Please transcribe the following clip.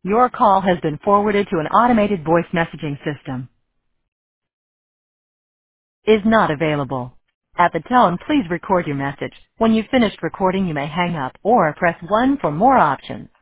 Your call has been forwarded to an automated voice messaging system. Is not available. At the tone, please record your message. When you've finished recording, you may hang up or press 1 for more options.